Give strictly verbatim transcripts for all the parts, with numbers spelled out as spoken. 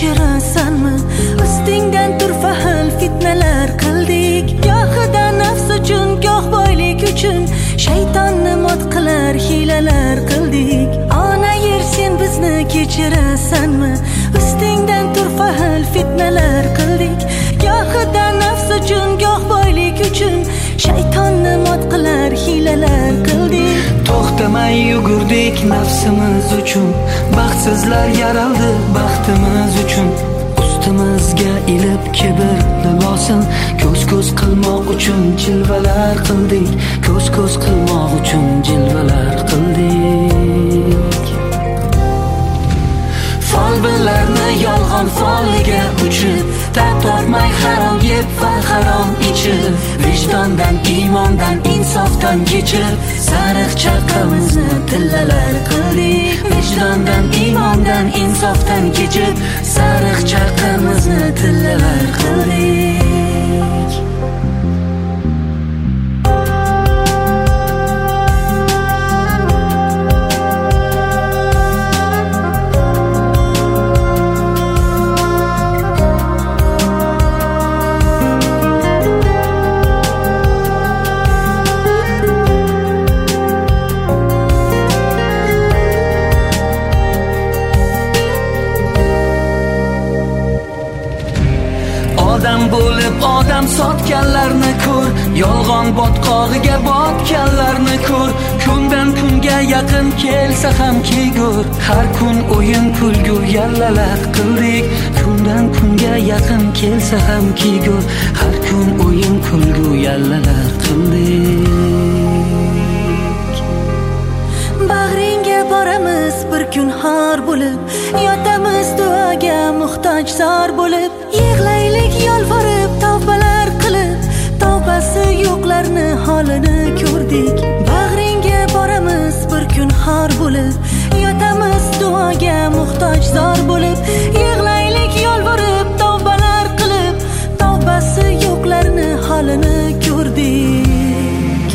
kechirasanmi? Ustingdan turfa xil fitnalar qildik. Gohida nafs uchun, goh boylik uchun shaytonni mot qilar hilalar qildik. Ona yer, sen bizni kechirasanmi? Ustingdan turfa xil fitnalar qildik. Gohida nafs uchun, goh boylik uchun shaytonni mot qilar hilalar qildik. To'xtamay yugurdik nafsimiz uchun, baxtsizlar yaraldi baxtimiz uchun. Ustimizga ilib kibr libosin, ko'z-ko'z qilmoq uchun jilvalar qildik, ko'z-ko'z qilmoq uchun jilvalar qildik. Folbinlarni yolg'on foliga uchib, tab tortmay harom yeb va harom ichib, vijdondan, iymondan, insofdan kechib, sariq chaqamizni tillalar qildik. Vijdondan, iymondan, insofdan kechib, sariq chaqamizni tillalar qildik. Odam bo'lib odam sotganlarni ko'r, yolg'on botqog'iga botganlarni ko'r. Kundan kunga yaqin kelsa ham kegur, har kun o'yin kulgu yallalar qildik. Kundan kunga yaqin kelsa ham kegur, har kun o'yin kulgu yallalar qildik. Bag'ringga boramiz bir kun har bo'lib, yotamiz duoga muhtoj zor bo'lib. Yig'laylik yolvorib, tavbalar qilib, tavbasi yo'qlarni holini ko'rdik. Bag'ringga boramiz bir kun har bo'lib, yotamiz duoga muhtoj zor bo'lib. Yig'laylik yolvorib, tavbalar qilib, tavbasi yo'qlarni holini ko'rdik.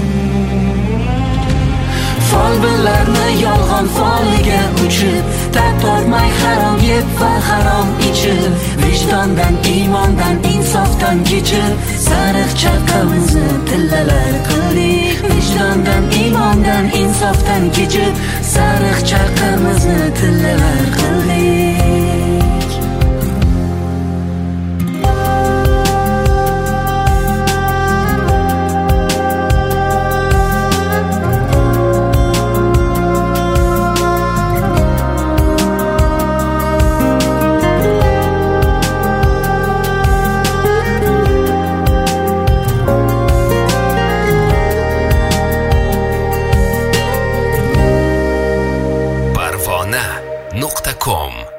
Folbinlarni yolg'on foliga uchib, tab tortmay harom yeb va harom ichib, vijdondan, iymondan, insofdan kechib, sariq chaqamizni tillalar qildik. Vijdondan, iymondan, insofdan kechib, sariq chaqamizni tillalar qildik. parvona nuqta com